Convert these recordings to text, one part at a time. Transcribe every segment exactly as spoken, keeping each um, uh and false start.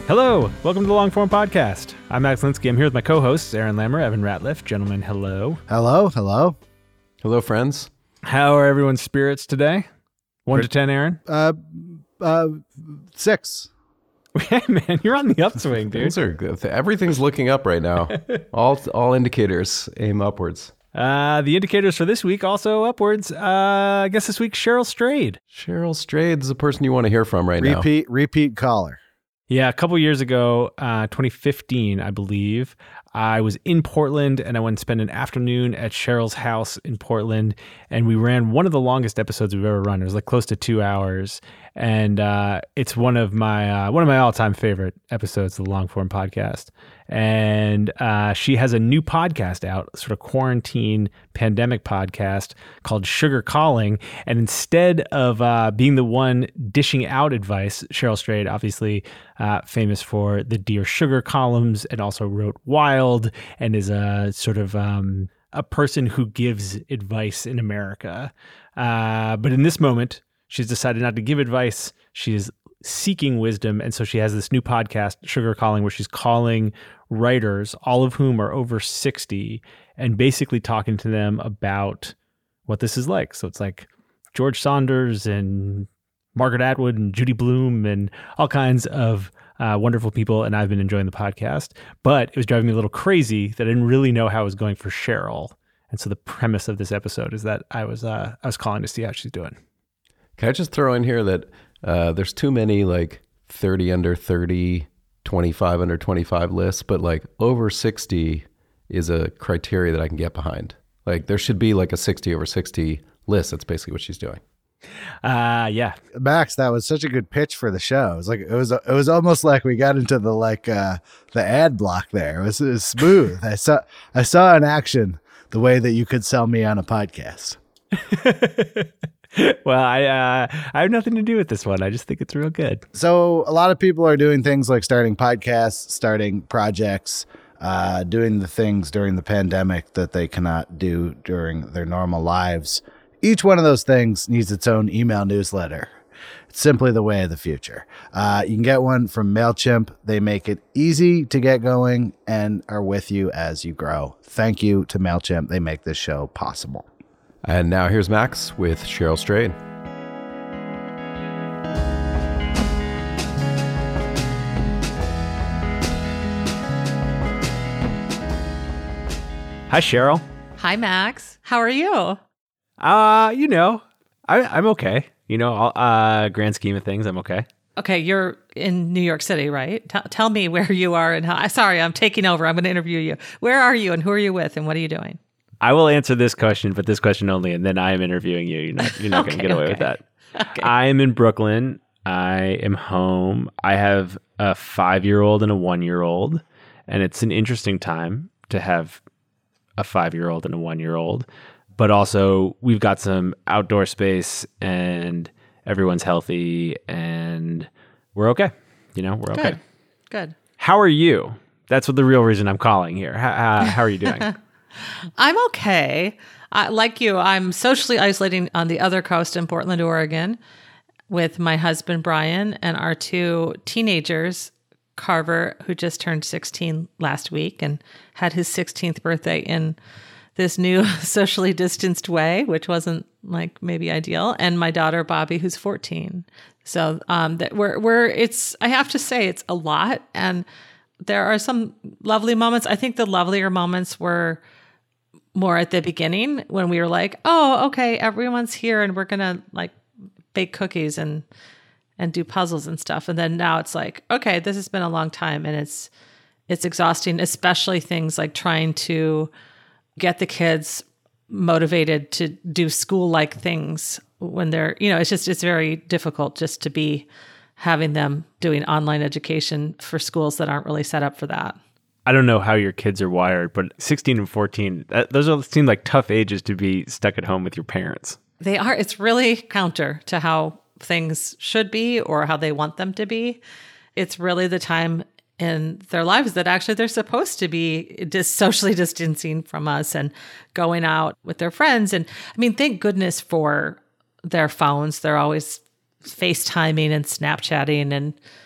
Hello, welcome to the Long Form Podcast. I'm Max Linsky. I'm here with my co-hosts, Aaron Lammer, Evan Ratliff. Gentlemen, hello. Hello, hello. Hello, friends. How are everyone's spirits today? One to ten, Aaron? Uh, uh, six. Hey, man, you're on the upswing, dude. Things are good. Everything's looking up right now. all all indicators aim upwards. Uh, the indicators for this week also upwards. Uh, I guess this week, Cheryl Strayed. Cheryl Strayed is the person you want to hear from right now. Repeat, repeat caller. Yeah, a couple years ago, uh, twenty fifteen, I believe, I was in Portland and I went and spent an afternoon at Cheryl's house in Portland, and we ran one of the longest episodes we've ever run. It was like close to two hours, and uh, it's one of my uh, one of my all-time favorite episodes of the Long Form Podcast. And uh, she has a new podcast out, sort of quarantine pandemic podcast called Sugar Calling. And instead of uh, being the one dishing out advice, Cheryl Strayed, obviously uh, famous for the Dear Sugar columns, and also wrote Wild, and is a sort of um, a person who gives advice in America. Uh, but in this moment, she's decided not to give advice. She's seeking wisdom. And so she has this new podcast, Sugar Calling, where she's calling writers, all of whom are over sixty, and basically talking to them about what this is like. So it's like George Saunders and Margaret Atwood and Judy Blume and all kinds of uh, wonderful people. And I've been enjoying the podcast, but it was driving me a little crazy that I didn't really know how it was going for Cheryl. And so the premise of this episode is that I was uh, I was calling to see how she's doing. Can I just throw in here that uh, there's too many like thirty under thirty, twenty-five under twenty-five lists, but like over sixty is a criteria that I can get behind. Like there should be like a sixty over sixty list. That's basically what she's doing. Uh, yeah. Max, that was such a good pitch for the show. It was like it was it was almost like we got into the like uh, the ad block there. It was, it was smooth. I saw I saw in action the way that you could sell me on a podcast. Well, I uh, I have nothing to do with this one. I just think it's real good. So a lot of people are doing things like starting podcasts, starting projects, uh, doing the things during the pandemic that they cannot do during their normal lives. Each one of those things needs its own email newsletter. It's simply the way of the future. Uh, you can get one from MailChimp. They make it easy to get going and are with you as you grow. Thank you to MailChimp. They make this show possible. And now here's Max with Cheryl Strayed. Hi, Cheryl. Hi, Max. How are you? Uh, you know, I, I'm okay. You know, all, uh, grand scheme of things, I'm okay. Okay, you're in New York City, right? T- tell me where you are and how. Sorry, I'm taking over. I'm going to interview you. Where are you and who are you with and what are you doing? I will answer this question, but this question only, and then I am interviewing you. You're not, you're not Okay, going to get away okay. with that. Okay. I am in Brooklyn. I am home. I have a five-year-old and a one-year-old, and it's an interesting time to have a five-year-old and a one-year-old. But also, we've got some outdoor space, and everyone's healthy, and we're okay. You know, we're okay. Good. Good. How are you? That's what the real reason I'm calling here. How, how, how are you doing? I'm okay. I, like you, I'm socially isolating on the other coast in Portland, Oregon, with my husband, Brian, and our two teenagers, Carver, who just turned sixteen last week and had his sixteenth birthday in this new socially distanced way, which wasn't like maybe ideal, and my daughter, Bobby, who's fourteen. So um, that we're, we're, it's, I have to say it's a lot. And there are some lovely moments. I think the lovelier moments were more at the beginning when we were like, oh, okay, everyone's here and we're going to like bake cookies and, and do puzzles and stuff. And then now it's like, okay, this has been a long time and it's, it's exhausting, especially things like trying to get the kids motivated to do school-like things when they're, you know, it's just, it's very difficult just to be having them doing online education for schools that aren't really set up for that. I don't know how your kids are wired, but sixteen and fourteen, that, those are, seem like tough ages to be stuck at home with your parents. They are. It's really counter to how things should be or how they want them to be. It's really the time in their lives that actually they're supposed to be just socially distancing from us and going out with their friends. And I mean, thank goodness for their phones. They're always FaceTiming and Snapchatting and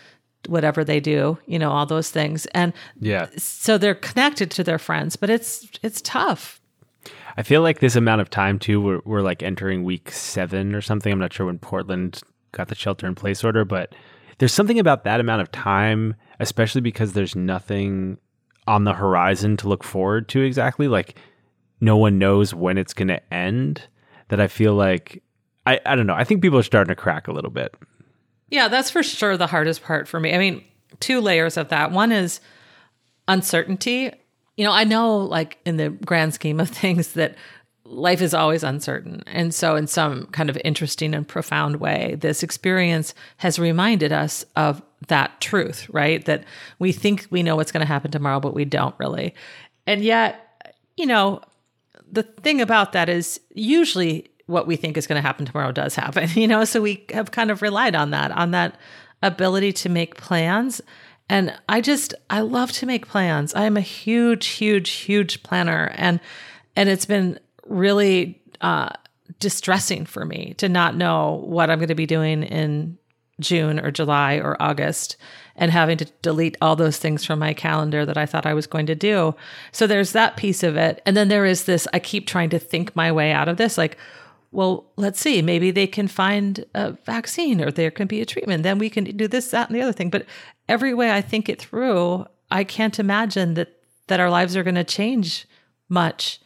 whatever they do, you know, all those things. And Yeah. so they're connected to their friends, but it's it's tough. I feel like this amount of time too, we're, we're like entering week seven or something. I'm not sure when Portland got the shelter in place order, but there's something about that amount of time, especially because there's nothing on the horizon to look forward to exactly. Like no one knows when it's going to end, that I feel like, I, I don't know. I think people are starting to crack a little bit. Yeah, that's for sure the hardest part for me. I mean, two layers of that. One is uncertainty. You know, I know like in the grand scheme of things that life is always uncertain. And so in some kind of interesting and profound way, this experience has reminded us of that truth, right? That we think we know what's going to happen tomorrow, but we don't really. And yet, you know, the thing about that is usually what we think is going to happen tomorrow does happen, you know? So we have kind of relied on that, on that ability to make plans. And I just, I love to make plans. I am a huge, huge, huge planner. And, and it's been really uh, distressing for me to not know what I'm going to be doing in June or July or August and having to delete all those things from my calendar that I thought I was going to do. So there's that piece of it. And then there is this, I keep trying to think my way out of this. Like, well, let's see, maybe they can find a vaccine or there can be a treatment. Then we can do this, that, and the other thing. But every way I think it through, I can't imagine that that our lives are going to change much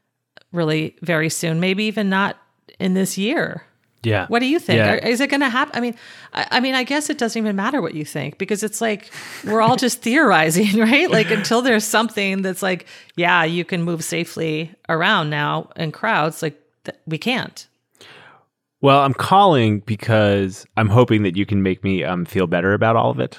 really very soon, maybe even not in this year. Yeah. What do you think? Yeah. Are- Is it going to happen? I mean, I, I mean, I guess it doesn't even matter what you think because it's like we're all just theorizing, right? Like until there's something that's like, yeah, you can move safely around now in crowds, like th- we can't. Well, I'm calling because I'm hoping that you can make me um, feel better about all of it.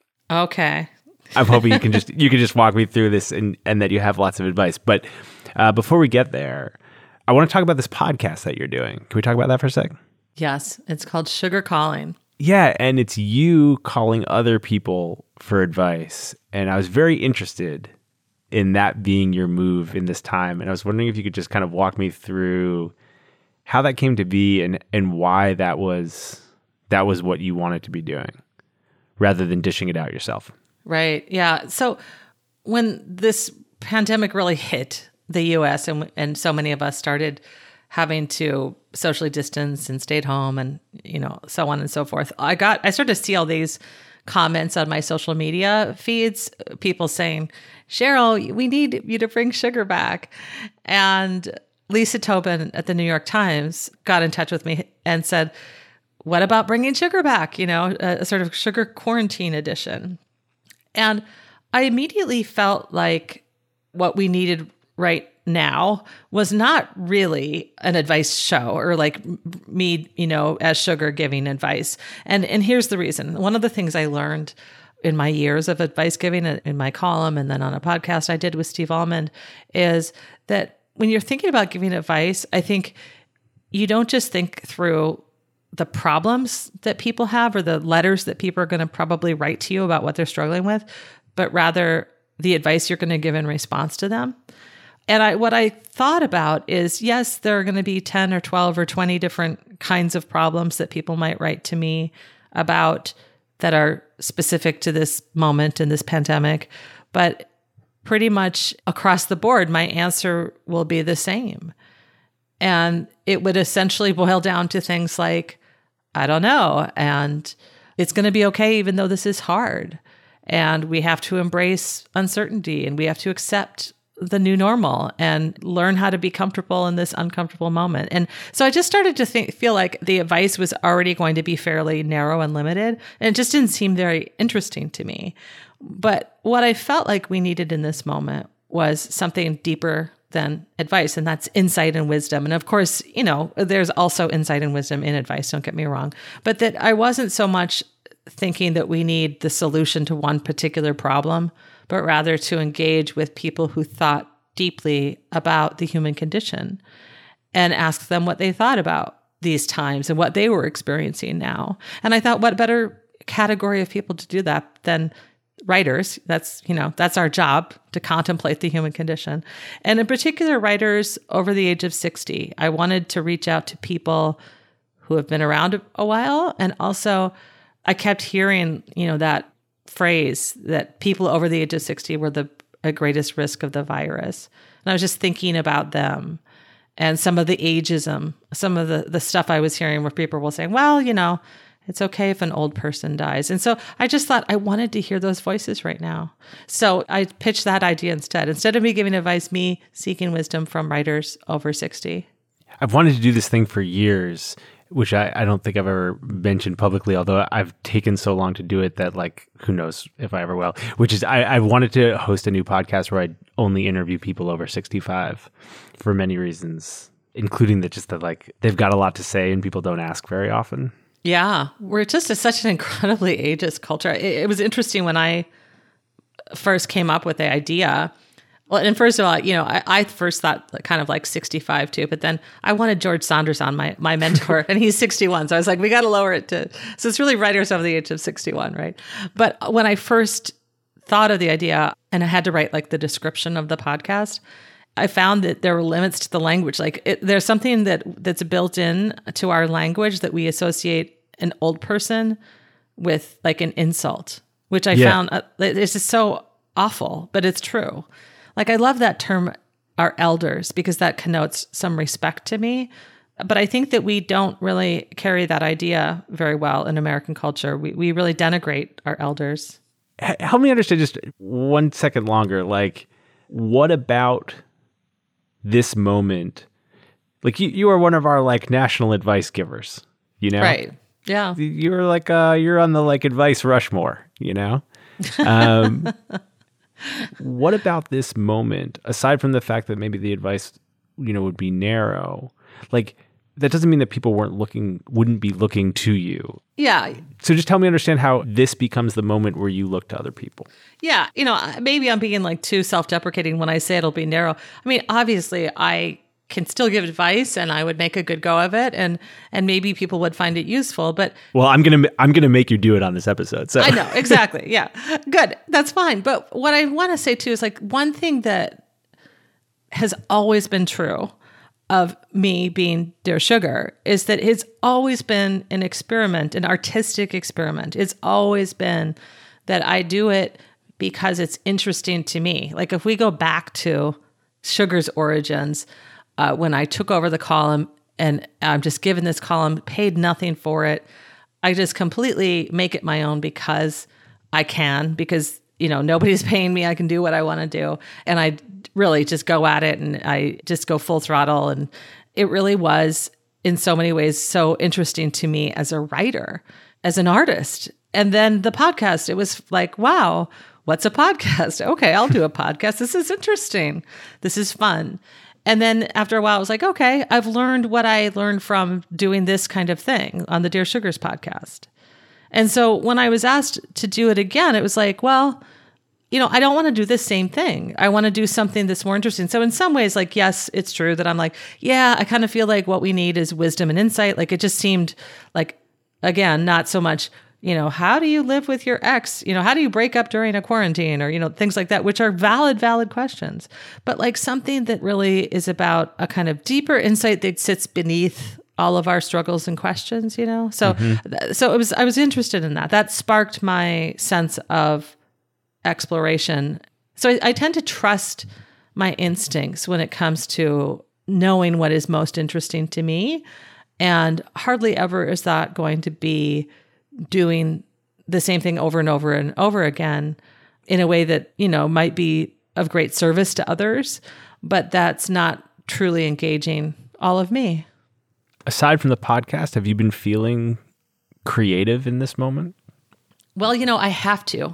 Okay. I'm hoping you can just you can just walk me through this and, and that you have lots of advice. But uh, before we get there, I want to talk about this podcast that you're doing. Can we talk about that for a sec? Yes, it's called Sugar Calling. Yeah, and it's you calling other people for advice. And I was very interested in that being your move in this time. And I was wondering if you could just kind of walk me through how that came to be and, and why that was that was what you wanted to be doing rather than dishing it out yourself. Right. Yeah. So when this pandemic really hit the U S and and so many of us started having to socially distance and stayed home and, you know, so on and so forth, I got, I started to see all these comments on my social media feeds, people saying, Cheryl, we need you to bring sugar back. And Lisa Tobin at the New York Times got in touch with me and said, what about bringing sugar back? You know, a, a sort of sugar quarantine edition. And I immediately felt like what we needed right now was not really an advice show or like me, you know, as sugar giving advice. And and here's the reason. One of the things I learned in my years of advice giving in my column and then on a podcast I did with Steve Almond is that when you're thinking about giving advice, I think you don't just think through the problems that people have or the letters that people are going to probably write to you about what they're struggling with, but rather the advice you're going to give in response to them. And I, what I thought about is, yes, there are going to be ten or twelve or twenty different kinds of problems that people might write to me about that are specific to this moment in this pandemic. But pretty much across the board, my answer will be the same. And it would essentially boil down to things like, I don't know, and it's going to be okay even though this is hard. And we have to embrace uncertainty and we have to accept the new normal and learn how to be comfortable in this uncomfortable moment. And so I just started to think, feel like the advice was already going to be fairly narrow and limited. And it just didn't seem very interesting to me. But what I felt like we needed in this moment was something deeper than advice, and that's insight and wisdom. And of course, you know, there's also insight and wisdom in advice, don't get me wrong. But that I wasn't so much thinking that we need the solution to one particular problem, but rather to engage with people who thought deeply about the human condition and ask them what they thought about these times and what they were experiencing now. And I thought, what better category of people to do that than writers? That's, you know, that's our job, to contemplate the human condition. And in particular, writers over the age of sixty. I wanted to reach out to people who have been around a while. And also I kept hearing, you know, that phrase that people over the age of sixty were the at greatest risk of the virus. And I was just thinking about them and some of the ageism, some of the, the stuff I was hearing where people were saying, well, you know, it's okay if an old person dies. And so I just thought I wanted to hear those voices right now. So I pitched that idea instead. Instead of me giving advice, me seeking wisdom from writers over sixty. I've wanted to do this thing for years, which I, I don't think I've ever mentioned publicly, although I've taken so long to do it that, like, who knows if I ever will, which is I, I wanted to host a new podcast where I only interview people over sixty-five for many reasons, including that just that, like, they've got a lot to say and people don't ask very often. Yeah, we're just a, such an incredibly ageist culture. It, it was interesting when I first came up with the idea. Well, and first of all, you know, I, I first thought kind of like sixty-five too, but then I wanted George Saunders on, my my mentor, and he's sixty-one. So I was like, we got to lower it to, so it's really writers over the age of sixty-one, right? But when I first thought of the idea and I had to write like the description of the podcast, I found that there were limits to the language. Like it, there's something that that's built in to our language that we associate an old person with like an insult, which I Yeah. found uh, it's just so awful, but it's true. Like, I love that term, our elders, because that connotes some respect to me. But I think that we don't really carry that idea very well in American culture. We we really denigrate our elders. H- Help me understand just one second longer. Like, what about this moment? Like, you, you are one of our, like, national advice givers, you know? Right. Yeah. You're like, uh, you're on the, like, advice Rushmore, you know? Um What about this moment, aside from the fact that maybe the advice, you know, would be narrow? Like, that doesn't mean that people weren't looking, wouldn't be looking to you. Yeah. So just help me understand how this becomes the moment where you look to other people. Yeah. You know, maybe I'm being like too self-deprecating when I say it'll be narrow. I mean, obviously, I can still give advice and I would make a good go of it, and and maybe people would find it useful, but Well, I'm gonna I'm gonna make you do it on this episode. So I know, exactly. Yeah. Good. That's fine. But what I want to say too is like one thing that has always been true of me being Dear Sugar is that it's always been an experiment, an artistic experiment. It's always been that I do it because it's interesting to me. Like if we go back to Sugar's origins, uh, when I took over the column and I'm just given this column, paid nothing for it, I just completely make it my own because I can, because, you know, nobody's paying me. I can do what I want to do. And I really just go at it and I just go full throttle. And it really was in so many ways so interesting to me as a writer, as an artist. And then the podcast, it was like, wow, what's a podcast? Okay, I'll do a podcast. This is interesting. This is fun. And then after a while, I was like, okay, I've learned what I learned from doing this kind of thing on the Dear Sugars podcast. And so when I was asked to do it again, it was like, well, you know, I don't want to do the same thing. I want to do something that's more interesting. So in some ways, like, yes, it's true that I'm like, yeah, I kind of feel like what we need is wisdom and insight. Like it just seemed like, again, not so much, you know, how do you live with your ex? You know, how do you break up during a quarantine or, you know, things like that, which are valid, valid questions. But like something that really is about a kind of deeper insight that sits beneath all of our struggles and questions, you know? So, mm-hmm. so it was, I was interested in that. That sparked my sense of exploration. So I, I tend to trust my instincts when it comes to knowing what is most interesting to me. And hardly ever is that going to be doing the same thing over and over and over again in a way that, you know, might be of great service to others, but that's not truly engaging all of me. Aside from the podcast, have you been feeling creative in this moment? Well, you know, I have to.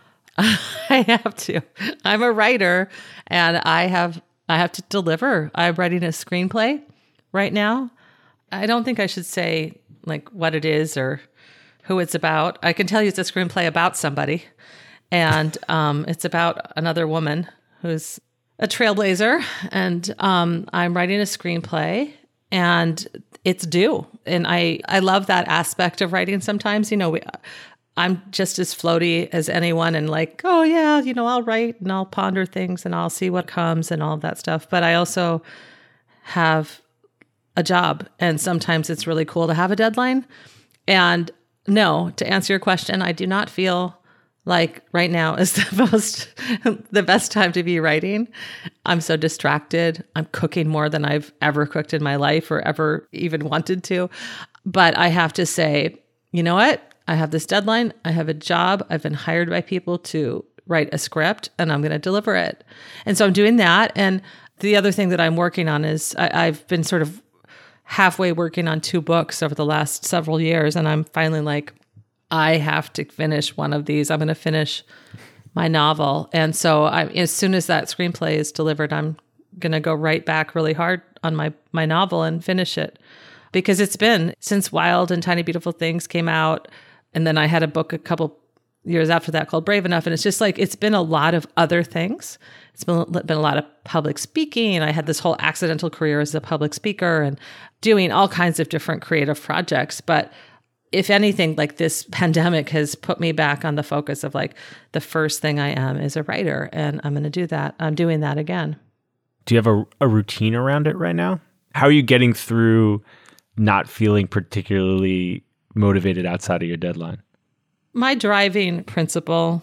I have to. I'm a writer and I have I have to deliver. I'm writing a screenplay right now. I don't think I should say like what it is or who it's about. I can tell you it's a screenplay about somebody. And um, it's about another woman who's a trailblazer. And um, I'm writing a screenplay and it's due. And I, I love that aspect of writing sometimes. You know, we, I'm just as floaty as anyone and like, oh yeah, you know, I'll write and I'll ponder things and I'll see what comes and all of that stuff. But I also have a job and sometimes it's really cool to have a deadline. And no, to answer your question, I do not feel Like right now is the most, the best time to be writing. I'm so distracted. I'm cooking more than I've ever cooked in my life or ever even wanted to. But I have to say, you know what? I have this deadline. I have a job. I've been hired by people to write a script and I'm going to deliver it. And so I'm doing that. And the other thing that I'm working on is I, I've been sort of halfway working on two books over the last several years. And I'm finally like, I have to finish one of these. I'm going to finish my novel. And so I, as soon as that screenplay is delivered, I'm going to go right back really hard on my, my novel and finish it. Because it's been since Wild and Tiny Beautiful Things came out. And then I had a book a couple years after that called Brave Enough. And it's just like, it's been a lot of other things. It's been, been a lot of public speaking. I had this whole accidental career as a public speaker and doing all kinds of different creative projects. But if anything, like this pandemic has put me back on the focus of like the first thing I am is a writer, and I'm going to do that. I'm doing that again. Do you have a, a routine around it right now? How are you getting through not feeling particularly motivated outside of your deadline? My driving principle,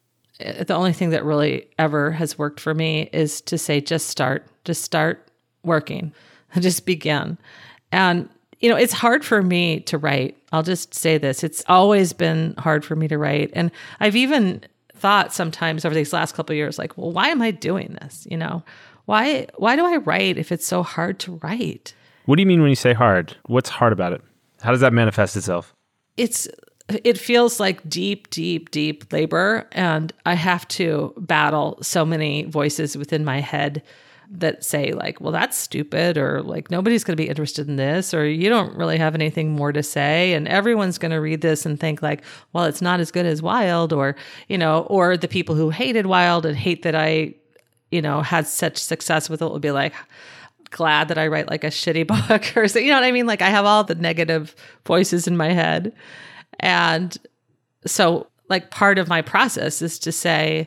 the only thing that really ever has worked for me is to say, just start, just start working, just begin. And you know, it's hard for me to write. I'll just say this. It's always been hard for me to write. And I've even thought sometimes over these last couple of years, like, well, why am I doing this? You know, why, why do I write if it's so hard to write? What do you mean when you say hard? What's hard about it? How does that manifest itself? It's, it feels like deep, deep, deep labor. And I have to battle so many voices within my head that say like, well, that's stupid, or like, nobody's going to be interested in this, or you don't really have anything more to say. And everyone's going to read this and think like, well, it's not as good as Wild, or, you know, or the people who hated Wild and hate that I, you know, had such success with it will be like, glad that I write like a shitty book or so, you know what I mean? Like I have all the negative voices in my head. And so like part of my process is to say,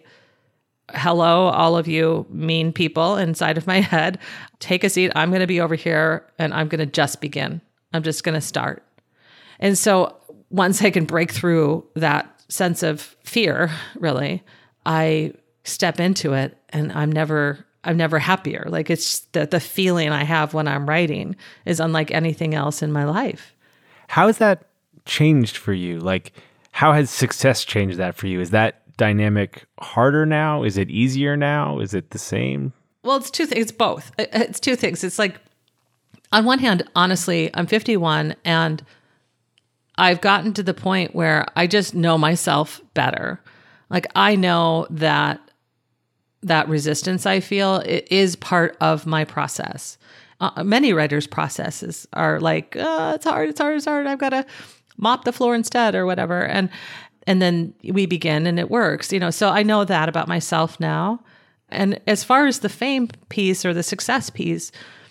hello, all of you mean people inside of my head, take a seat. I'm going to be over here and I'm going to just begin. I'm just going to start. And so once I can break through that sense of fear, really, I step into it and I'm never, I'm never happier. Like it's the, the feeling I have when I'm writing is unlike anything else in my life. How has that changed for you? Like how has success changed that for you? Is that dynamic harder now? Is it easier now? Is it the same? Well, it's two things. It's both. It's two things. It's like, on one hand, honestly, I'm fifty-one and I've gotten to the point where I just know myself better. Like I know that that resistance I feel it is part of my process. Uh, many writers' processes are like, oh, it's hard, it's hard, it's hard. I've got to mop the floor instead or whatever. And And then we begin and it works, you know, so I know that about myself now. And as far as the fame piece or the success piece,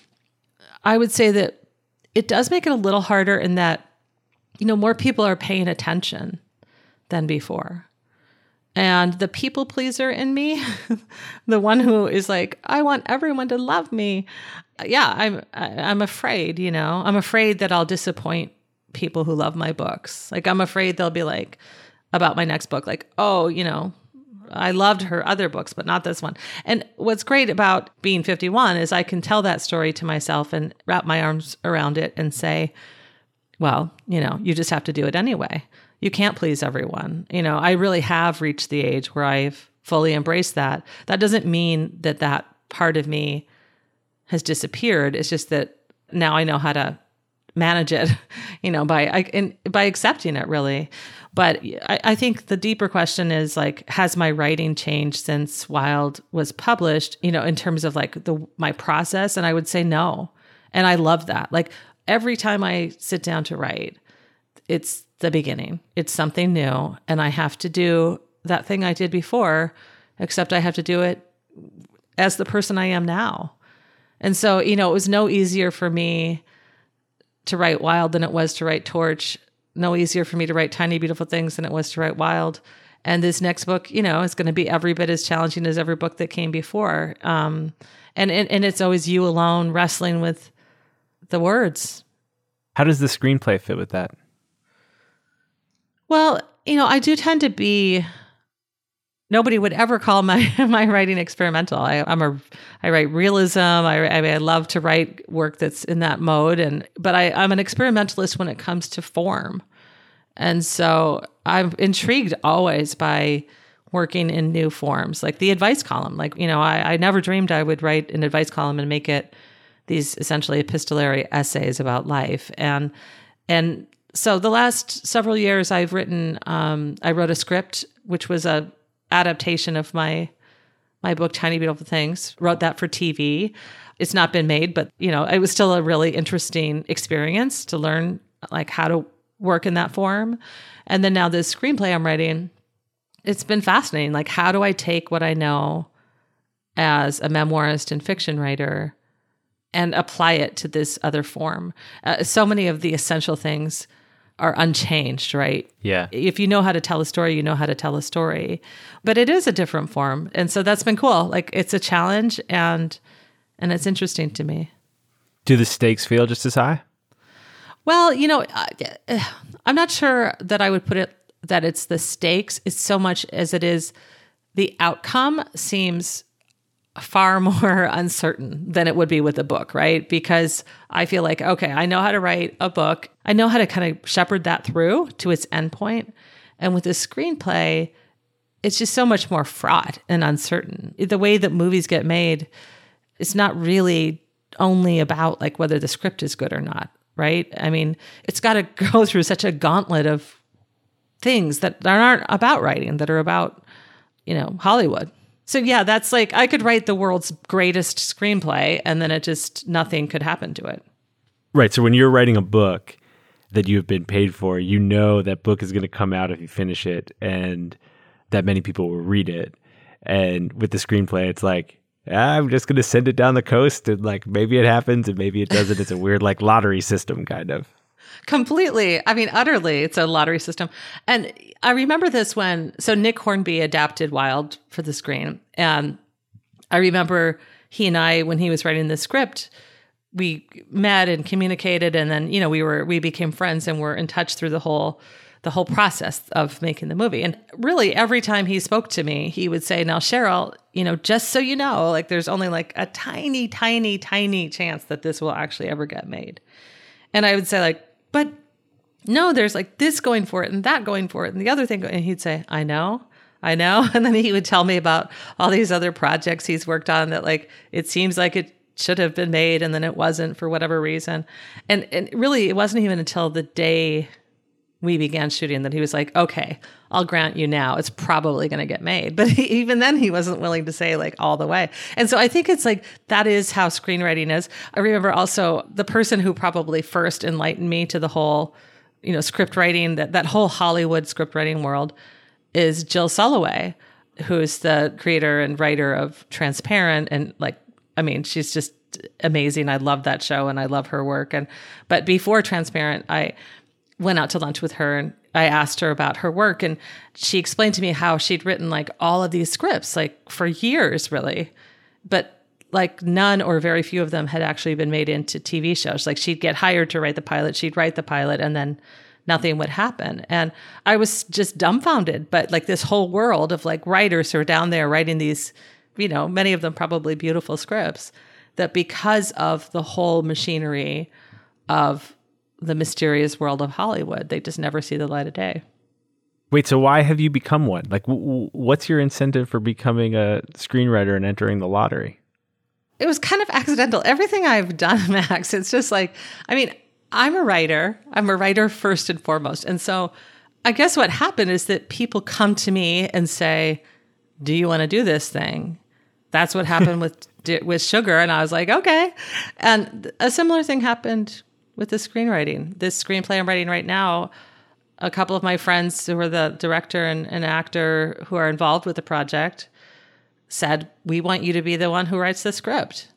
I would say that it does make it a little harder in that, you know, more people are paying attention than before. And the people pleaser in me, the one who is like, I want everyone to love me. Yeah, I'm, I'm afraid, you know, I'm afraid that I'll disappoint people who love my books. Like, I'm afraid they'll be like, about my next book, like, oh, you know, I loved her other books, but not this one. And what's great about being fifty-one is I can tell that story to myself and wrap my arms around it and say, well, you know, you just have to do it anyway. You can't please everyone. You know, I really have reached the age where I've fully embraced that. That doesn't mean that that part of me has disappeared. It's just that now I know how to manage it, you know, by I, in, by accepting it, really. But I, I think the deeper question is like, has my writing changed since Wild was published, you know, in terms of like the my process? And I would say no. And I love that. Like every time I sit down to write, it's the beginning. It's something new. And I have to do that thing I did before, except I have to do it as the person I am now. And so, you know, it was no easier for me to write Wild than it was to write Torch. No easier for me to write Tiny Beautiful Things than it was to write Wild. And this next book, you know, is going to be every bit as challenging as every book that came before. Um, and, and and it's always you alone wrestling with the words. How does the screenplay fit with that? Well, you know, I do tend to be nobody would ever call my my writing experimental. I, I'm a I write realism. I, I I love to write work that's in that mode, and but I, I'm an experimentalist when it comes to form, and so I'm intrigued always by working in new forms, like the advice column. Like you know, I, I never dreamed I would write an advice column and make it these essentially epistolary essays about life, and and so the last several years I've written. Um, I wrote a script which was a adaptation of my my book Tiny Beautiful Things. Wrote that for T V. It's not been made, but you know, it was still a really interesting experience to learn like how to work in that form. And then now this screenplay I'm writing, it's been fascinating. Like, how do I take what I know as a memoirist and fiction writer and apply it to this other form? Uh, so many of the essential things are unchanged, right? Yeah. If you know how to tell a story, you know how to tell a story. But it is a different form. And so that's been cool. Like, it's a challenge, and and it's interesting to me. Do the stakes feel just as high? Well, you know, I'm not sure that I would put it that it's the stakes. It's so much as it is the outcome seems far more uncertain than it would be with a book, right? Because I feel like, okay, I know how to write a book. I know how to kind of shepherd that through to its endpoint. And with a screenplay, it's just so much more fraught and uncertain. The way that movies get made, it's not really only about like whether the script is good or not, right? I mean, it's got to go through such a gauntlet of things that aren't about writing, that are about, you know, Hollywood. So yeah, that's like, I could write the world's greatest screenplay and then it just, nothing could happen to it. Right. So when you're writing a book that you have been paid for, you know that book is going to come out if you finish it and that many people will read it. And with the screenplay, it's like, ah, I'm just going to send it down the coast and like, maybe it happens and maybe it doesn't. It's a weird like lottery system kind of. Completely. I mean, utterly. It's a lottery system. And I remember this when, so Nick Hornby adapted Wild for the screen. And I remember he and I, when he was writing the script, we met and communicated. And then, you know, we were, we became friends and were in touch through the whole, the whole process of making the movie. And really every time he spoke to me, he would say, now, Cheryl, you know, just so you know, like there's only like a tiny, tiny, tiny chance that this will actually ever get made. And I would say like, but no, there's like this going for it and that going for it and the other thing. And he'd say, I know, I know. And then he would tell me about all these other projects he's worked on that like, it seems like it should have been made and then it wasn't for whatever reason. And, and really, it wasn't even until the day we began shooting that he was like, okay, I'll grant you now, it's probably going to get made. But he, even then he wasn't willing to say like all the way. And so I think it's like, that is how screenwriting is. I remember also the person who probably first enlightened me to the whole, you know, script writing, that, that whole Hollywood script writing world is Jill Soloway, who's the creator and writer of Transparent. And like, I mean, she's just amazing. I love that show and I love her work. And, but before Transparent, I went out to lunch with her and I asked her about her work, and she explained to me how she'd written like all of these scripts, like for years, really, but like none or very few of them had actually been made into T V shows. Like she'd get hired to write the pilot, she'd write the pilot, and then nothing would happen. And I was just dumbfounded, but like this whole world of like writers who are down there writing these, you know, many of them probably beautiful scripts, that because of the whole machinery of the mysterious world of Hollywood, they just never see the light of day. Wait, so why have you become one? Like, w- w- what's your incentive for becoming a screenwriter and entering the lottery? It was kind of accidental. Everything I've done, Max, it's just like, I mean, I'm a writer. I'm a writer first and foremost. And so I guess what happened is that people come to me and say, do you want to do this thing? That's what happened with with Sugar. And I was like, okay. And a similar thing happened with the screenwriting. This screenplay I'm writing right now, a couple of my friends who are the director and, and actor who are involved with the project said, we want you to be the one who writes the script.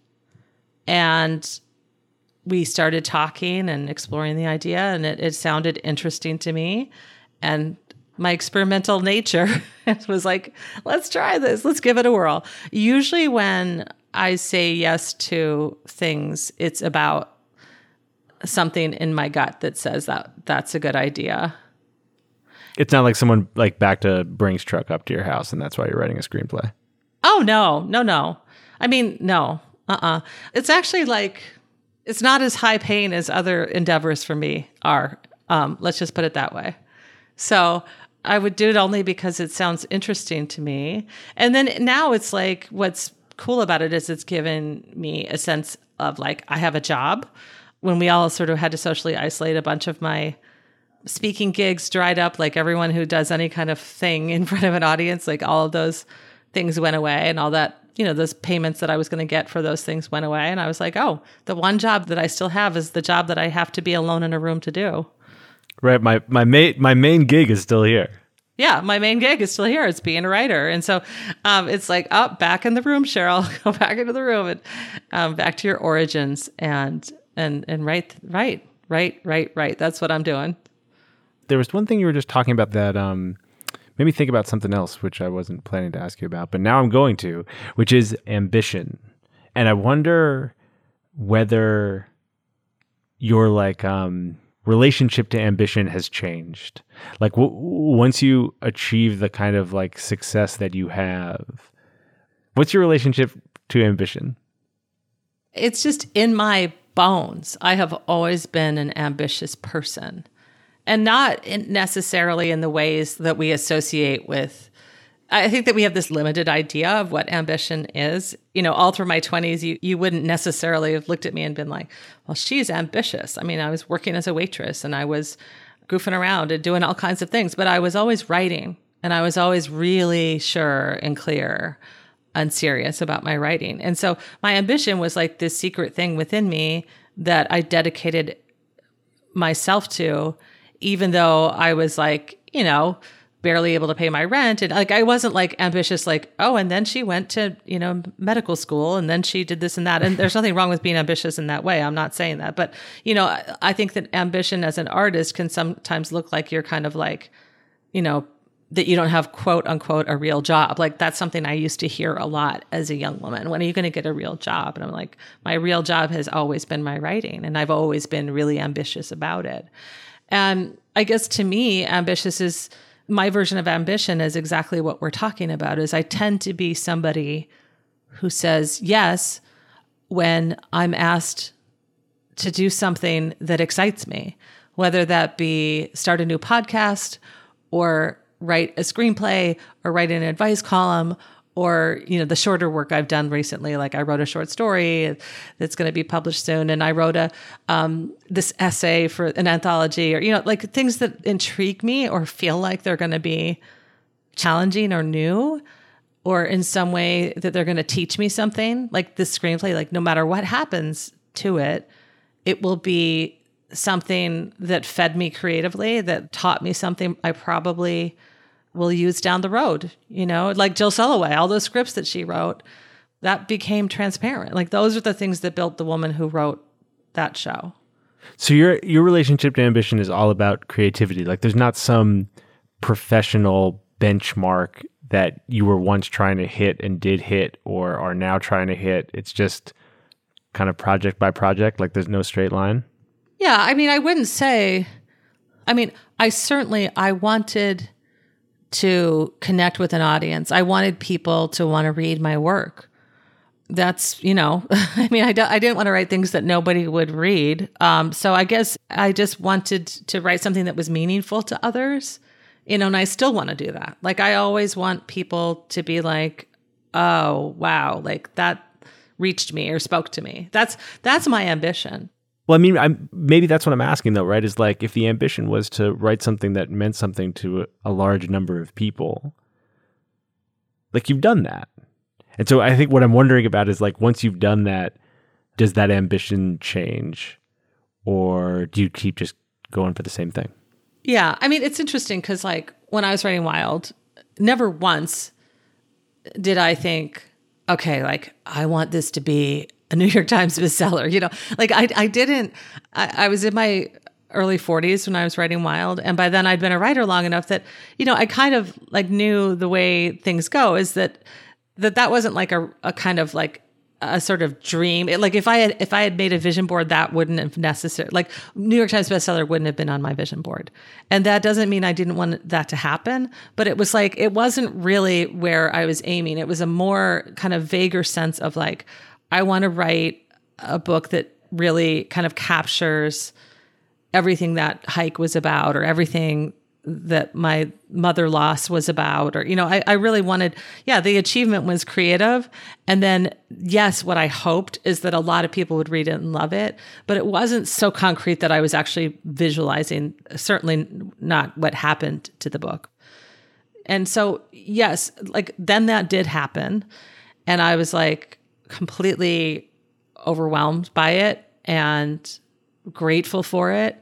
And we started talking and exploring the idea, and it, it sounded interesting to me. And my experimental nature was like, let's try this. Let's give it a whirl. Usually when I say yes to things, it's about something in my gut that says that that's a good idea. It's not like someone like backed a Brinks truck up to your house and that's why you're writing a screenplay. Oh, no, no, no. I mean, no, uh-uh. It's actually like, it's not as high paying as other endeavors for me are. Um, let's just put it that way. So I would do it only because it sounds interesting to me. And then now it's like, what's cool about it is it's given me a sense of like, I have a job. When we all sort of had to socially isolate, a bunch of my speaking gigs dried up, like everyone who does any kind of thing in front of an audience, like all of those things went away and all that, you know, those payments that I was going to get for those things went away. And I was like, oh, the one job that I still have is the job that I have to be alone in a room to do. Right. My, my main, my main gig is still here. Yeah. My main gig is still here. It's being a writer. And so um, it's like, up, oh, back in the room, Cheryl, go back into the room and um, back to your origins and, and, and write, write, write, write, write. That's what I'm doing. There was one thing you were just talking about that, um, made me think about something else, which I wasn't planning to ask you about, but now I'm going to, which is ambition. And I wonder whether your like um, relationship to ambition has changed. Like w- once you achieve the kind of like success that you have, what's your relationship to ambition? It's just in my bones. I have always been an ambitious person. And not in necessarily in the ways that we associate with, I think that we have this limited idea of what ambition is. You know, all through my twenties, you, you wouldn't necessarily have looked at me and been like, well, she's ambitious. I mean, I was working as a waitress and I was goofing around and doing all kinds of things, but I was always writing and I was always really sure and clear and serious about my writing. And so my ambition was like this secret thing within me that I dedicated myself to, even though I was like, you know, barely able to pay my rent. And like, I wasn't like ambitious, like, oh, and then she went to, you know, medical school and then she did this and that. And there's nothing wrong with being ambitious in that way. I'm not saying that. But, you know, I, I think that ambition as an artist can sometimes look like you're kind of like, you know, that you don't have quote unquote a real job. Like that's something I used to hear a lot as a young woman. When are you going to get a real job? And I'm like, my real job has always been my writing. And I've always been really ambitious about it. And I guess to me, ambitious is my version of ambition is exactly what we're talking about is I tend to be somebody who says yes when I'm asked to do something that excites me, whether that be start a new podcast or write a screenplay or write an advice column or, you know, the shorter work I've done recently, like I wrote a short story that's going to be published soon. And I wrote a, um, this essay for an anthology or, you know, like things that intrigue me or feel like they're going to be challenging or new, or in some way that they're going to teach me something like this screenplay, like no matter what happens to it, it will be something that fed me creatively, that taught me something I probably will use down the road, you know, like Jill Soloway, all those scripts that she wrote, that became transparent. Like those are the things that built the woman who wrote that show. So your your relationship to ambition is all about creativity. Like there's not some professional benchmark that you were once trying to hit and did hit or are now trying to hit. It's just kind of project by project. Like there's no straight line. Yeah. I mean, I wouldn't say, I mean, I certainly, I wanted to connect with an audience. I wanted people to want to read my work. That's, you know, I mean, I, d- I didn't want to write things that nobody would read. Um, so I guess I just wanted to write something that was meaningful to others, you know, and I still want to do that. Like, I always want people to be like, oh, wow, like that reached me or spoke to me. That's, that's my ambition. Well, I mean, I'm, maybe that's what I'm asking, though, right? Is like if the ambition was to write something that meant something to a, a large number of people, like you've done that. And so I think what I'm wondering about is like, once you've done that, does that ambition change or do you keep just going for the same thing? Yeah. I mean, it's interesting because like when I was writing Wild, never once did I think, okay, like I want this to be a New York Times bestseller, you know, like I, I didn't, I, I was in my early forties when I was writing Wild. And by then I'd been a writer long enough that, you know, I kind of like knew the way things go is that, that that wasn't like a, a kind of like a sort of dream. It, like if I had if I had made a vision board, that wouldn't have necessarily, like New York Times bestseller wouldn't have been on my vision board. And that doesn't mean I didn't want that to happen, but it was like, it wasn't really where I was aiming. It was a more kind of vaguer sense of like, I want to write a book that really kind of captures everything that hike was about, or everything that my mother loss was about, or, you know, I, I really wanted, yeah, the achievement was creative. And then, yes, what I hoped is that a lot of people would read it and love it, but it wasn't so concrete that I was actually visualizing, certainly not what happened to the book. And so, yes, like then that did happen. And I was like completely overwhelmed by it and grateful for it.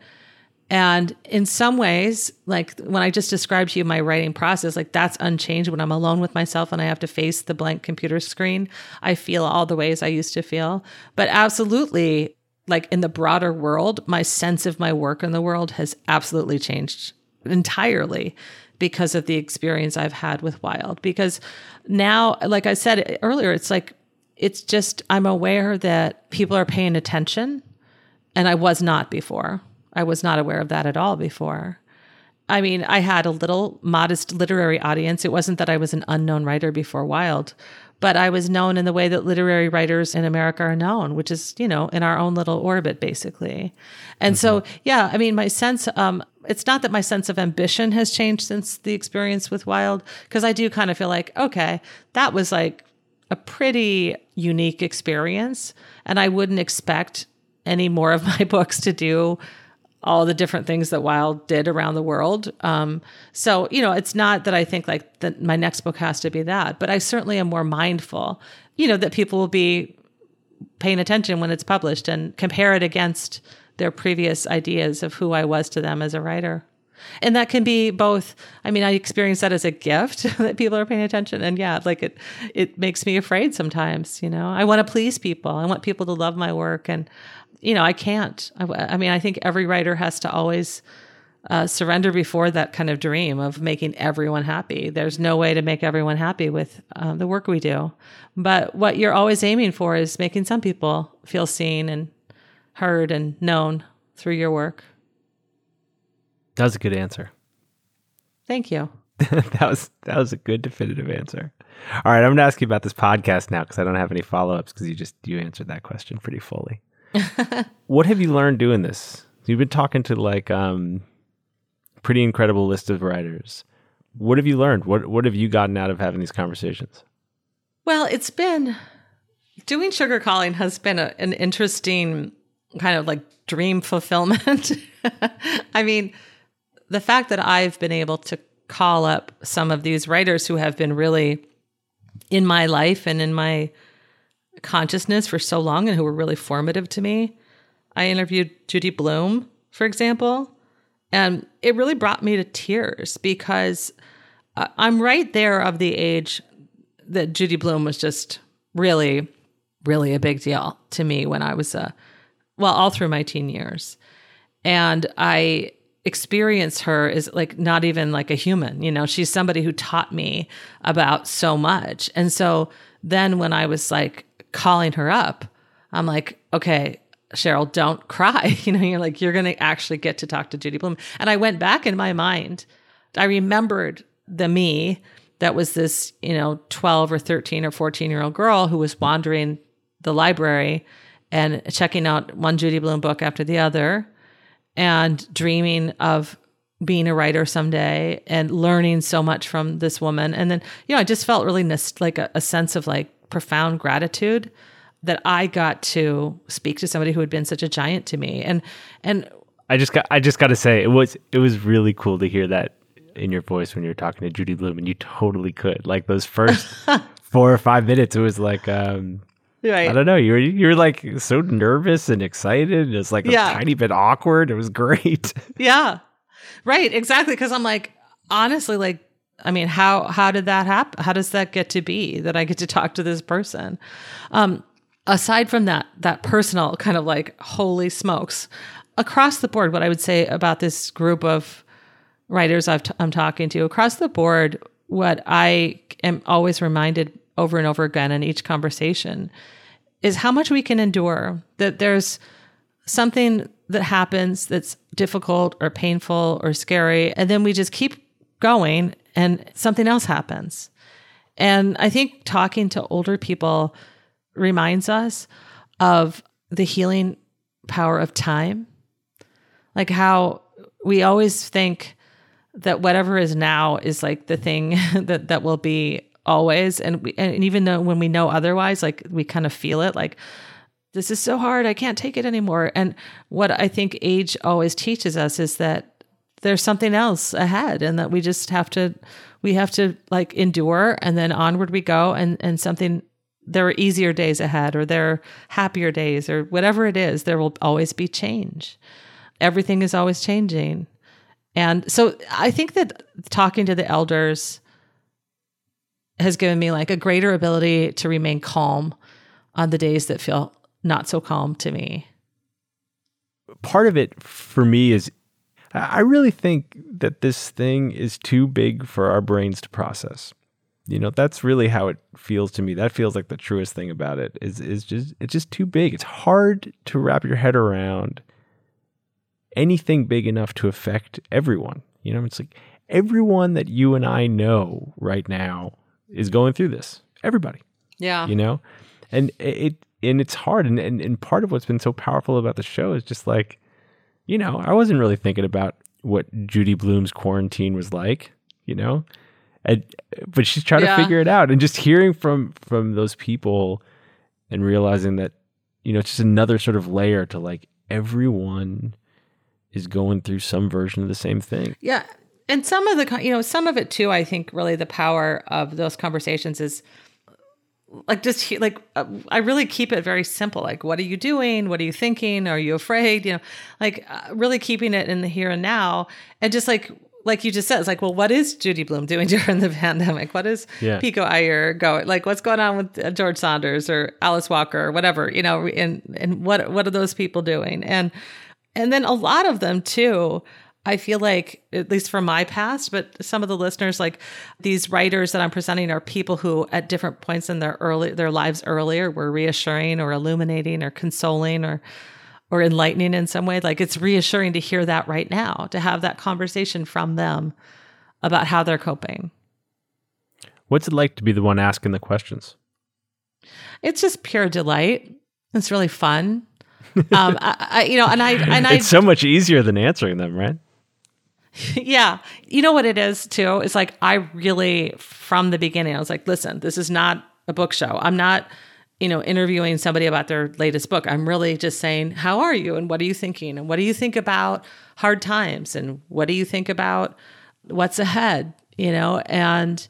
And in some ways, like when I just described to you my writing process, like that's unchanged. When I'm alone with myself and I have to face the blank computer screen, I feel all the ways I used to feel. But absolutely, like in the broader world, my sense of my work in the world has absolutely changed entirely because of the experience I've had with Wild. Because now, like I said earlier, it's like, it's just, I'm aware that people are paying attention, and I was not before. I was not aware of that at all before. I mean, I had a little modest literary audience. It wasn't that I was an unknown writer before Wild, but I was known in the way that literary writers in America are known, which is, you know, in our own little orbit, basically. And mm-hmm. so, yeah, I mean, my sense, um, it's not that my sense of ambition has changed since the experience with Wild, because I do kind of feel like, okay, that was like a pretty unique experience, and I wouldn't expect any more of my books to do all the different things that Wild did around the world. Um, so, you know, it's not that I think like that my next book has to be that, but I certainly am more mindful, you know, that people will be paying attention when it's published and compare it against their previous ideas of who I was to them as a writer. And that can be both, I mean, I experience that as a gift that people are paying attention. And yeah, like it, it makes me afraid sometimes, you know, I want to please people. I want people to love my work. And, you know, I can't, I, I mean, I think every writer has to always uh, surrender before that kind of dream of making everyone happy. There's no way to make everyone happy with uh, the work we do. But what you're always aiming for is making some people feel seen and heard and known through your work. That was a good answer. Thank you. that was that was a good definitive answer. All right, I'm going to ask you about this podcast now because I don't have any follow-ups because you just you answered that question pretty fully. What have you learned doing this? You've been talking to like um pretty incredible list of writers. What have you learned? What what have you gotten out of having these conversations? Well, it's been doing Sugar Calling has been a, an interesting kind of like dream fulfillment. I mean, the fact that I've been able to call up some of these writers who have been really in my life and in my consciousness for so long and who were really formative to me. I interviewed Judy Blume, for example, and it really brought me to tears because I'm right there of the age that Judy Blume was just really, really a big deal to me when I was, uh, well, all through my teen years. And I experience her as like not even like a human, you know, she's somebody who taught me about so much. And so then when I was like calling her up, I'm like, okay, Cheryl, don't cry. You know, you're like, you're going to actually get to talk to Judy Blume. And I went back in my mind. I remembered the me that was this, you know, twelve or thirteen or fourteen year old girl who was wandering the library and checking out one Judy Blume book after the other and dreaming of being a writer someday and learning so much from this woman. And then, you know, I just felt really nost- like a, a sense of like profound gratitude that I got to speak to somebody who had been such a giant to me. And, and I just got, I just got to say it was, it was really cool to hear that in your voice when you're talking to Judy Blume, and you totally could. Like those first four or five minutes, it was like, um, right. I don't know. You were you were like so nervous and excited. It was like a yeah. tiny bit awkward. It was great. Yeah, right. Exactly. Because I'm like, honestly, like, I mean, how how did that happen? How does that get to be that I get to talk to this person? Um, aside from that, that personal kind of like, holy smokes, across the board, what I would say about this group of writers I've t- I'm talking to across the board, what I am always reminded over and over again in each conversation is how much we can endure. That there's something that happens that's difficult or painful or scary, and then we just keep going and something else happens. And I think talking to older people reminds us of the healing power of time. Like how we always think that whatever is now is like the thing that, that will be always. And, we, and even though when we know otherwise, like we kind of feel it, like, this is so hard, I can't take it anymore. And what I think age always teaches us is that there's something else ahead, and that we just have to, we have to like endure, and then onward we go, and, and something, there are easier days ahead, or there are happier days, or whatever it is, there will always be change. Everything is always changing. And so I think that talking to the elders has given me like a greater ability to remain calm on the days that feel not so calm to me. Part of it for me is I really think that this thing is too big for our brains to process. You know, that's really how it feels to me. That feels like the truest thing about it is, is just, it's just too big. It's hard to wrap your head around anything big enough to affect everyone. You know, it's like everyone that you and I know right now is going through this. Everybody. Yeah. You know, and it, and it's hard. And, and, and part of what's been so powerful about the show is just like, you know, I wasn't really thinking about what Judy Blume's quarantine was like, you know, and, but she's trying yeah. to figure it out, and just hearing from, from those people and realizing that, you know, it's just another sort of layer to like everyone is going through some version of the same thing. Yeah. And some of the, you know, some of it too, I think really the power of those conversations is like, just like, uh, I really keep it very simple. Like, what are you doing? What are you thinking? Are you afraid? You know, like uh, really keeping it in the here and now. And just like, like you just said, it's like, well, what is Judy Blume doing during the pandemic? What is yeah. Pico Iyer going, like, what's going on with uh, George Saunders or Alice Walker or whatever, you know, and, and what, what are those people doing? And, and then a lot of them too, I feel like, at least from my past, but some of the listeners, like these writers that I'm presenting are people who at different points in their early, their lives earlier were reassuring or illuminating or consoling or, or enlightening in some way. Like it's reassuring to hear that right now, to have that conversation from them about how they're coping. What's it like to be the one asking the questions? It's just pure delight. It's really fun. um, I, I, you know, and I, and I, it's so much easier than answering them, right? Yeah. You know what it is too? It's like, I really, from the beginning, I was like, listen, this is not a book show. I'm not, you know, interviewing somebody about their latest book. I'm really just saying, how are you? And what are you thinking? And what do you think about hard times? And what do you think about what's ahead? You know, and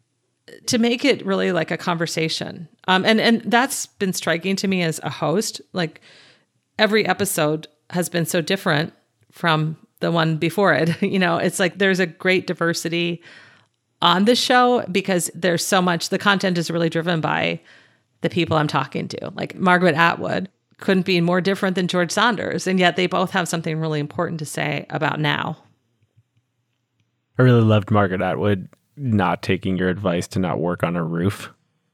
to make it really like a conversation. Um, and, and that's been striking to me as a host. Like every episode has been so different from the one before it. You know, it's like there's a great diversity on the show because there's so much, the content is really driven by the people I'm talking to. Like Margaret Atwood couldn't be more different than George Saunders, and yet they both have something really important to say about now. I really loved Margaret Atwood not taking your advice to not work on a roof.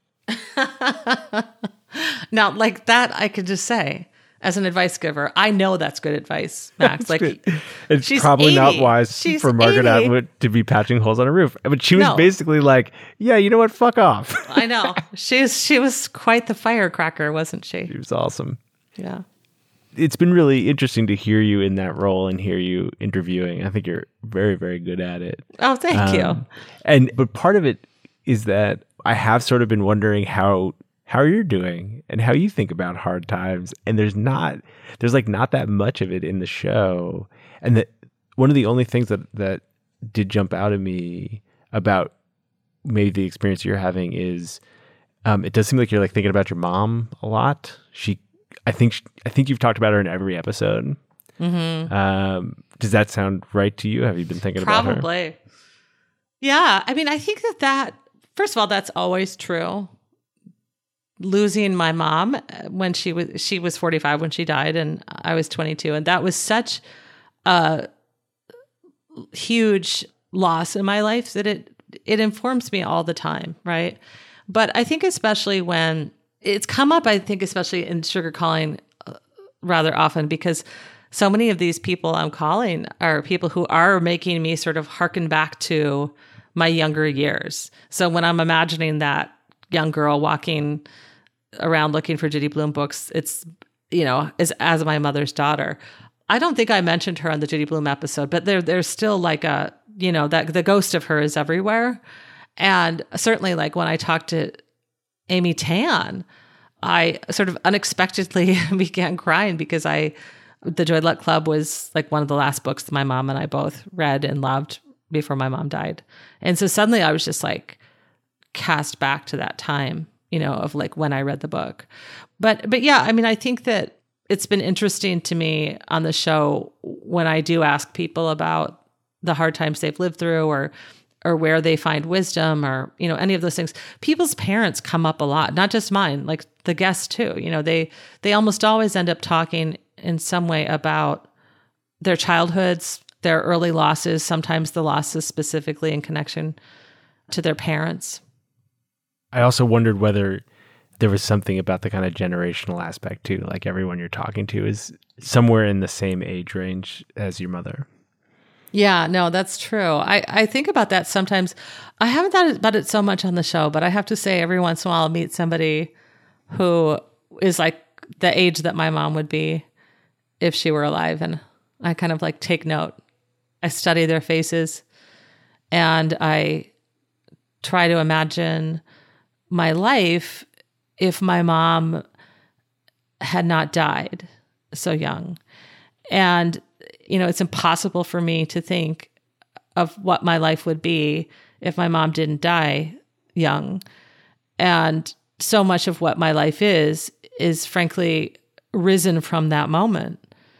Now, like that, I could just say, as an advice giver, I know that's good advice, Max. Like, it's she's probably eighty. not wise She's for Margaret eighty. Atwood to be patching holes on a roof. But she was No. basically like, "Yeah, you know what? Fuck off." I know. She was, she was quite the firecracker, wasn't she? She was awesome. Yeah. It's been really interesting to hear you in that role and hear you interviewing. I think you're very, very good at it. Oh, thank Um, you. And but part of it is that I have sort of been wondering how how you're doing and how you think about hard times. And there's not there's like not that much of it in the show. And that one of the only things that that did jump out at me about maybe the experience you're having is um, it does seem like you're like thinking about your mom a lot. She, I think, I think you've talked about her in every episode. Mm-hmm. Um, does that sound right to you? Have you been thinking about her? Probably. Yeah. I mean, I think that that, first of all, that's always true. Losing my mom when she was, she was forty-five when she died and I was twenty-two. And that was such a huge loss in my life that it, it informs me all the time. Right. But I think especially when it's come up, I think, especially in Sugar Calling uh, rather often, because so many of these people I'm calling are people who are making me sort of harken back to my younger years. So when I'm imagining that young girl walking around looking for Judy Blume books, it's, you know, as, as my mother's daughter. I don't think I mentioned her on the Judy Blume episode, but there, there's still like a, you know, that the ghost of her is everywhere. And certainly like when I talked to Amy Tan, I sort of unexpectedly began crying because I, The Joy Luck Club was like one of the last books that my mom and I both read and loved before my mom died. And so suddenly I was just like cast back to that time, you know, of like when I read the book. But, but yeah, I mean, I think that it's been interesting to me on the show when I do ask people about the hard times they've lived through, or or where they find wisdom, or, you know, any of those things. People's parents come up a lot, not just mine, like the guests too. You know, they they almost always end up talking in some way about their childhoods, their early losses, sometimes the losses specifically in connection to their parents. I also wondered whether there was something about the kind of generational aspect too, like everyone you're talking to is somewhere in the same age range as your mother. Yeah, no, that's true. I, I think about that sometimes. I haven't thought about it so much on the show, but I have to say every once in a while I'll meet somebody who is like the age that my mom would be if she were alive. And I kind of like take note. I study their faces and I try to imagine my life if my mom had not died so young. And, you know, it's impossible for me to think of what my life would be if my mom didn't die young. And so much of what my life is, is frankly risen from that moment.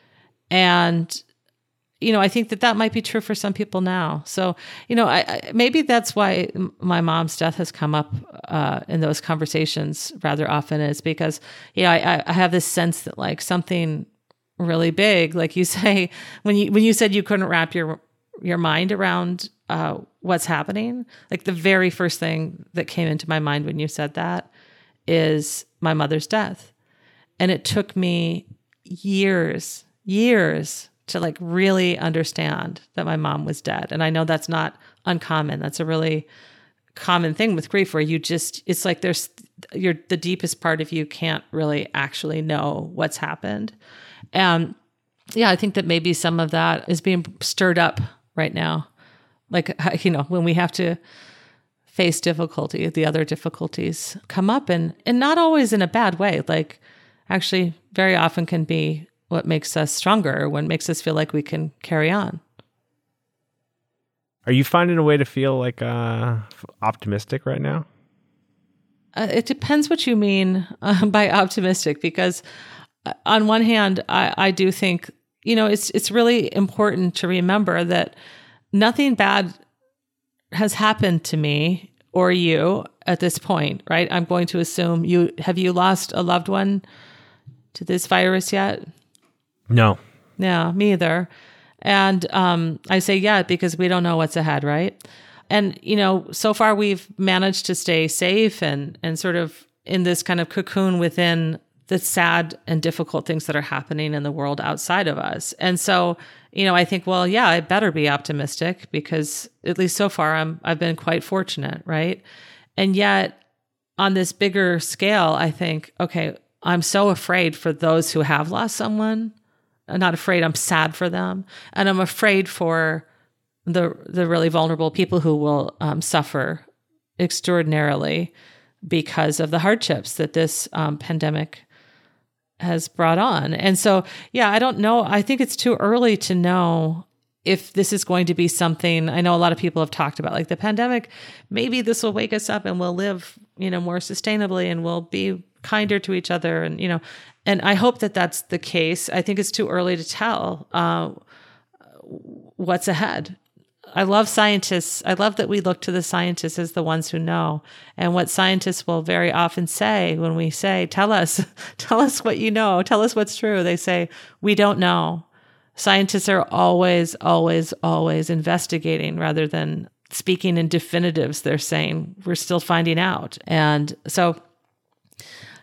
And, you know, I think that that might be true for some people now. So, you know, I, I, maybe that's why my mom's death has come up uh, in those conversations rather often, is because, you know, I, I have this sense that like something really big, like you say, when you when you said you couldn't wrap your your mind around uh, what's happening, like the very first thing that came into my mind when you said that is my mother's death. And it took me years, years to like really understand that my mom was dead. And I know that's not uncommon. That's a really common thing with grief, where you just, it's like there's, you're, the deepest part of you can't really actually know what's happened. And yeah, I think that maybe some of that is being stirred up right now. Like, you know, when we have to face difficulty, the other difficulties come up, and, and not always in a bad way, like actually very often can be what makes us stronger, what makes us feel like we can carry on. Are you finding a way to feel like uh, optimistic right now? Uh, it depends what you mean uh, by optimistic, because uh, on one hand, I, I do think, you know, it's it's really important to remember that nothing bad has happened to me or you at this point, right? I'm going to assume you, have you lost a loved one to this virus yet? No. Yeah, me either. And um, I say yeah, because we don't know what's ahead, right? And, you know, so far we've managed to stay safe and and sort of in this kind of cocoon within the sad and difficult things that are happening in the world outside of us. And so, you know, I think, well, yeah, I better be optimistic, because at least so far I'm I've been quite fortunate, right? And yet on this bigger scale, I think, okay, I'm so afraid for those who have lost someone. I'm not afraid, I'm sad for them. And I'm afraid for the the really vulnerable people who will um, suffer extraordinarily because of the hardships that this um, pandemic has brought on. And so, yeah, I don't know. I think it's too early to know if this is going to be something. I know a lot of people have talked about, like, the pandemic, maybe this will wake us up and we'll live, you know, more sustainably and we'll be kinder to each other. And, you know, and I hope that that's the case. I think it's too early to tell uh, what's ahead. I love scientists. I love that we look to the scientists as the ones who know. And what scientists will very often say when we say, tell us, tell us what you know, tell us what's true. They say, we don't know. Scientists are always, always, always investigating rather than speaking in definitives. They're saying, we're still finding out. And so,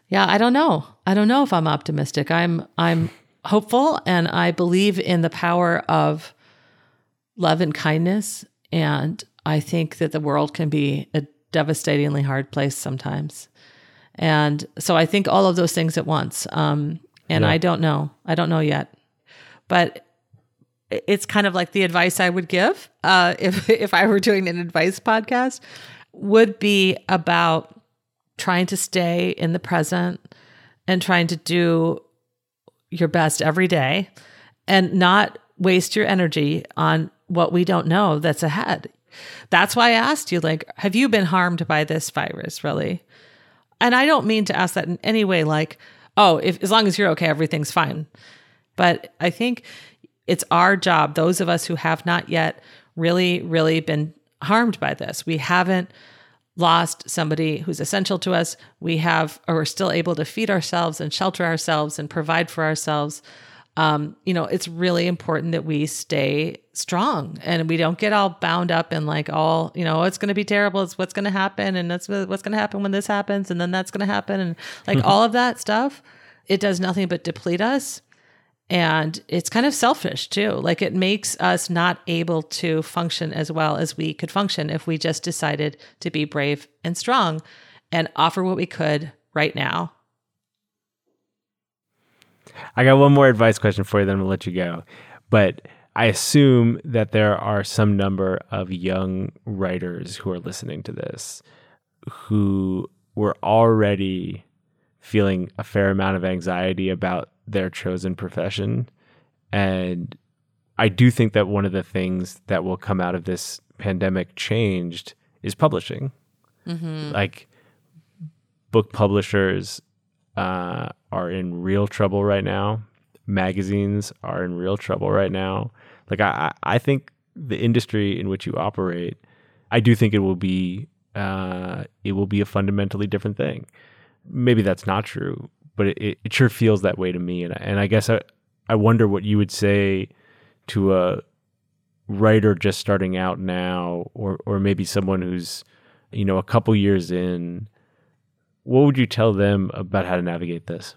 Yeah, I don't know. I don't know if I'm optimistic. I'm I'm hopeful, and I believe in the power of love and kindness. And I think that the world can be a devastatingly hard place sometimes. And so I think all of those things at once. Um, and yeah. I don't know. I don't know yet. But it's kind of like the advice I would give uh, if if I were doing an advice podcast would be about trying to stay in the present and trying to do your best every day and not waste your energy on what we don't know that's ahead. That's why I asked you, like, have you been harmed by this virus, really? And I don't mean to ask that in any way like, oh, if as long as you're okay, everything's fine. But I think it's our job, those of us who have not yet really, really been harmed by this. We haven't lost somebody who's essential to us. We have, or we're still able to feed ourselves and shelter ourselves and provide for ourselves. Um, you know, it's really important that we stay strong and we don't get all bound up in like all, you know, it's going to be terrible. It's what's going to happen. And that's what's going to happen when this happens. And then that's going to happen. And like all of that stuff, it does nothing but deplete us. And it's kind of selfish too. Like it makes us not able to function as well as we could function if we just decided to be brave and strong and offer what we could right now. I got one more advice question for you, then we'll let you go. But I assume that there are some number of young writers who are listening to this who were already feeling a fair amount of anxiety about their chosen profession. And I do think that one of the things that will come out of this pandemic changed is publishing. Mm-hmm. Like book publishers uh, are in real trouble right now. Magazines are in real trouble right now. Like I, I think the industry in which you operate, I do think it will be uh, it will be a fundamentally different thing. Maybe that's not true, but it, it sure feels that way to me. And, and I guess I, I wonder what you would say to a writer just starting out now, or or maybe someone who's, you know, a couple years in. What would you tell them about how to navigate this?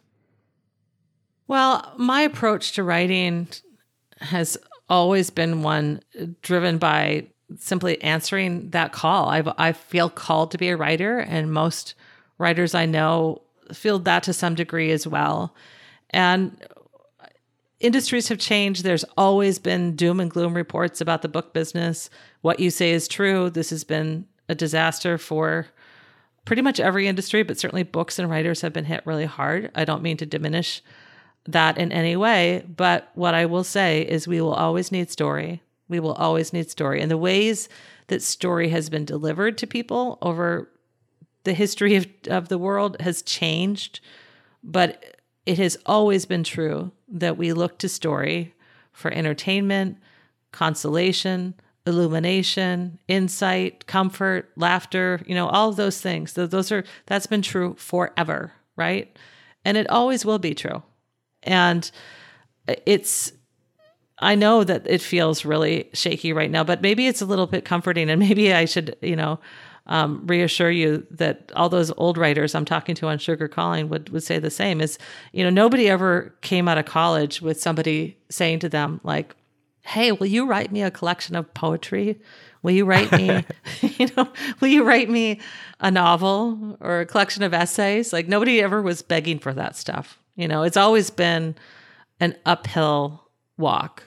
Well, my approach to writing has always been one driven by simply answering that call. I I feel called to be a writer, and most writers I know feel that to some degree as well. And industries have changed. There's always been doom and gloom reports about the book business. What you say is true. This has been a disaster for pretty much every industry, but certainly books and writers have been hit really hard. I don't mean to diminish that in any way, but what I will say is we will always need story. We will always need story. And the ways that story has been delivered to people over the history of, of the world has changed, but it has always been true that we look to story for entertainment, consolation, illumination, insight, comfort, laughter, you know, all of those things. Those are, that's been true forever, right? And it always will be true. And it's, I know that it feels really shaky right now, but maybe it's a little bit comforting, and maybe I should, you know, um, reassure you that all those old writers I'm talking to on Sugar Calling would, would say the same. Is, you know, nobody ever came out of college with somebody saying to them like, hey, will you write me a collection of poetry? Will you write me, you know, will you write me a novel or a collection of essays? Like nobody ever was begging for that stuff. You know, it's always been an uphill walk.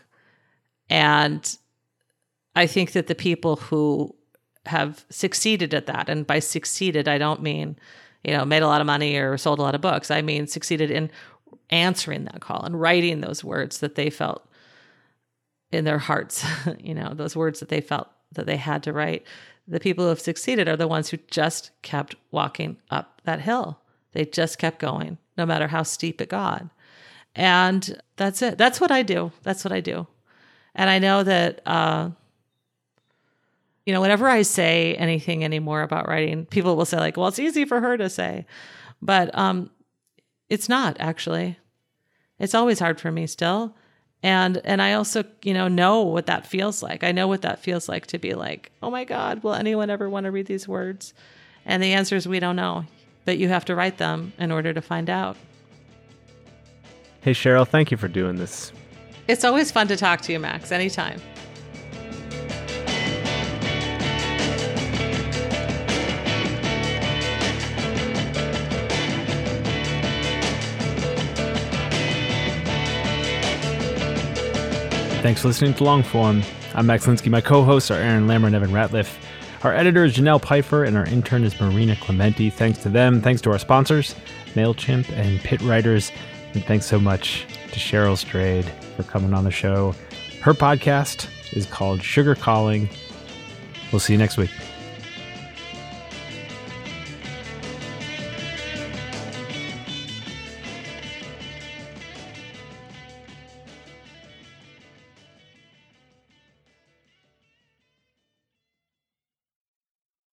And I think that the people who have succeeded at that, and by succeeded, I don't mean, you know, made a lot of money or sold a lot of books. I mean, succeeded in answering that call and writing those words that they felt in their hearts, you know, those words that they felt that they had to write. The people who have succeeded are the ones who just kept walking up that hill. They just kept going, no matter how steep it got. And that's it. That's what I do. That's what I do. And I know that, uh, you know, whenever I say anything anymore about writing, people will say like, well, it's easy for her to say. But um, it's not, actually. It's always hard for me still. And and I also, you know, know what that feels like. I know what that feels like to be like, oh my God, will anyone ever want to read these words? And the answer is we don't know. but you have to write them in order to find out. Hey, Cheryl, thank you for doing this. It's always fun to talk to you, Max. Anytime. Thanks for listening to Longform. I'm Max Linsky. My co-hosts are Aaron Lammer and Evan Ratliff. Our editor is Janelle Pfeiffer, and our intern is Marina Clementi. Thanks to them. Thanks to our sponsors, MailChimp and Pit Writers. And thanks so much to Cheryl Strayed for coming on the show. Her podcast is called Sugar Calling. We'll see you next week.